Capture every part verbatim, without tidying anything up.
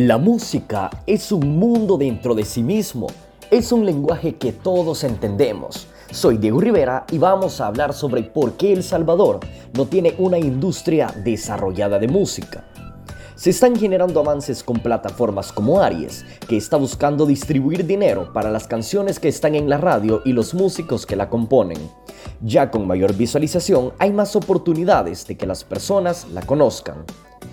La música es un mundo dentro de sí mismo. Es un lenguaje que todos entendemos. Soy Diego Rivera y vamos a hablar sobre por qué El Salvador no tiene una industria desarrollada de música. Se están generando avances con plataformas como Aries, que está buscando distribuir dinero para las canciones que están en la radio y los músicos que la componen. Ya con mayor visualización, hay más oportunidades de que las personas la conozcan.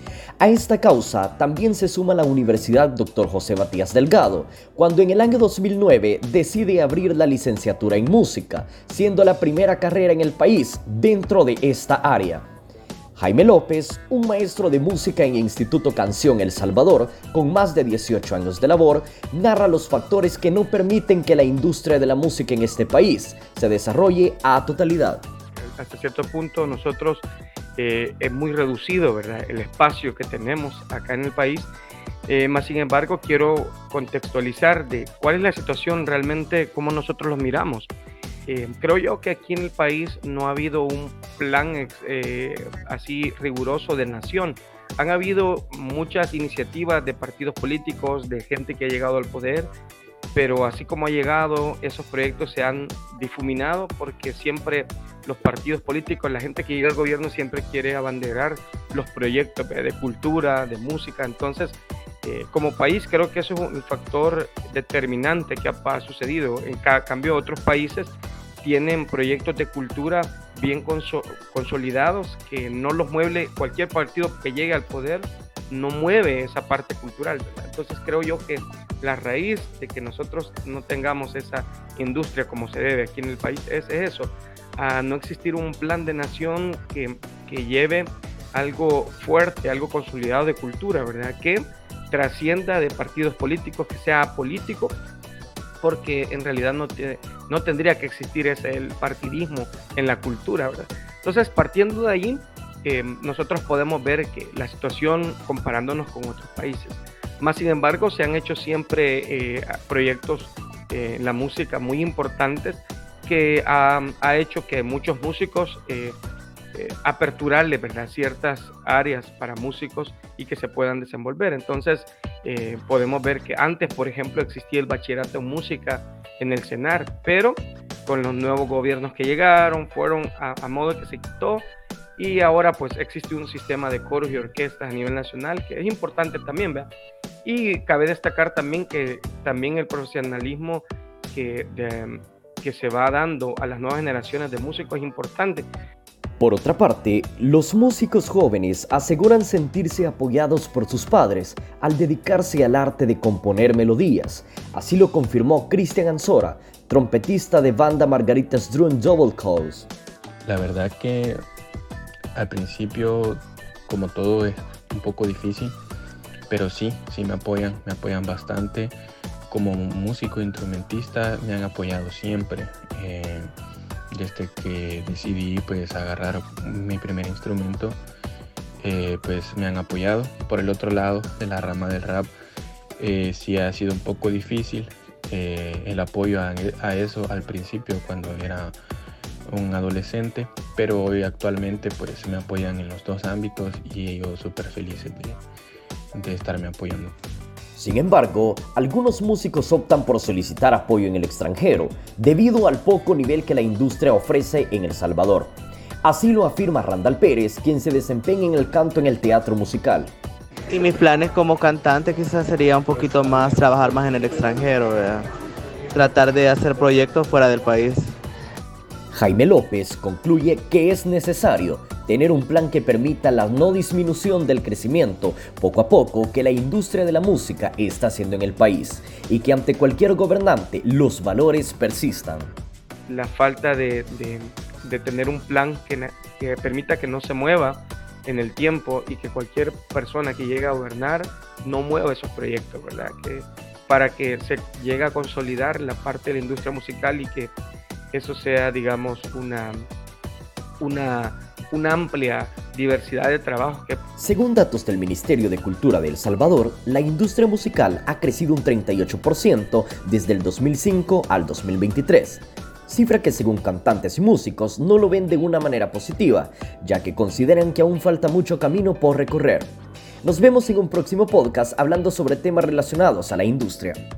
A esta causa también se suma la Universidad doctor José Matías Delgado, cuando en el año dos mil nueve decide abrir la licenciatura en música, siendo la primera carrera en el país dentro de esta área. Jaime López, un maestro de música en el Instituto Canción El Salvador, con más de dieciocho años de labor, narra los factores que no permiten que la industria de la música en este país se desarrolle a totalidad. Hasta cierto punto nosotros eh, es muy reducido, ¿verdad?, el espacio que tenemos acá en el país, eh, más sin embargo quiero contextualizar de cuál es la situación realmente, cómo nosotros los miramos. Eh, creo yo que aquí en el país no ha habido un plan eh, así riguroso de nación. Han habido muchas iniciativas de partidos políticos, de gente que ha llegado al poder, pero así como ha llegado, esos proyectos se han difuminado porque siempre los partidos políticos, la gente que llega al gobierno siempre quiere abanderar los proyectos de cultura, de música. Entonces, eh, como país creo que eso es un factor determinante que ha, ha sucedido. En cada, cambio, otros países tienen proyectos de cultura bien conso- consolidados que no los mueve cualquier partido que llegue al poder, no mueve esa parte cultural, ¿verdad? Entonces creo yo que la raíz de que nosotros no tengamos esa industria como se debe aquí en el país es, es eso, a no existir un plan de nación que, que lleve algo fuerte, algo consolidado de cultura, ¿verdad? Que trascienda de partidos políticos, que sea político, porque en realidad no, te, no tendría que existir ese el partidismo en la cultura, ¿verdad? Entonces, partiendo de ahí, eh, nosotros podemos ver que la situación comparándonos con otros países. Más sin embargo, se han hecho siempre eh, proyectos eh, en la música muy importantes que ha, ha hecho que muchos músicos eh, eh, aperturarle, ¿verdad?, ciertas áreas para músicos y que se puedan desenvolver. Entonces, eh, podemos ver que antes, por ejemplo, existía el bachillerato en música en el CENAR, pero con los nuevos gobiernos que llegaron, fueron a, a modo que se quitó. Y ahora pues existe un sistema de coros y orquestas a nivel nacional que es importante también, ¿verdad? Y cabe destacar también que también el profesionalismo que, de, que se va dando a las nuevas generaciones de músicos es importante. Por otra parte, los músicos jóvenes aseguran sentirse apoyados por sus padres al dedicarse al arte de componer melodías. Así lo confirmó Cristian Anzora, trompetista de banda Margaritas Drum Double Calls. La verdad que al principio, como todo, es un poco difícil, pero sí, sí me apoyan, me apoyan bastante. Como músico instrumentista me han apoyado siempre. Eh, desde que decidí pues agarrar mi primer instrumento, eh, pues me han apoyado. Por el otro lado, de la rama del rap, eh, sí ha sido un poco difícil eh, el apoyo a, a eso al principio cuando era un adolescente, pero hoy actualmente pues me apoyan en los dos ámbitos y yo súper felices de, de estarme apoyando. Sin embargo, algunos músicos optan por solicitar apoyo en el extranjero debido al poco nivel que la industria ofrece en El Salvador. Así lo afirma Randall Pérez, quien se desempeña en el canto en el teatro musical. Y mis planes como cantante quizás sería un poquito más trabajar más en el extranjero, ¿verdad? Tratar de hacer proyectos fuera del país. Jaime López concluye que es necesario tener un plan que permita la no disminución del crecimiento poco a poco que la industria de la música está haciendo en el país y que ante cualquier gobernante los valores persistan. La falta de, de, de tener un plan que, que permita que no se mueva en el tiempo y que cualquier persona que llegue a gobernar no mueva esos proyectos, ¿verdad? Que, para que se llegue a consolidar la parte de la industria musical y que eso sea, digamos, una, una, una amplia diversidad de trabajos. Que... Según datos del Ministerio de Cultura de El Salvador, la industria musical ha crecido un treinta y ocho por ciento desde el dos mil cinco al dos mil veintitrés. Cifra que según cantantes y músicos no lo ven de una manera positiva, ya que consideran que aún falta mucho camino por recorrer. Nos vemos en un próximo podcast hablando sobre temas relacionados a la industria.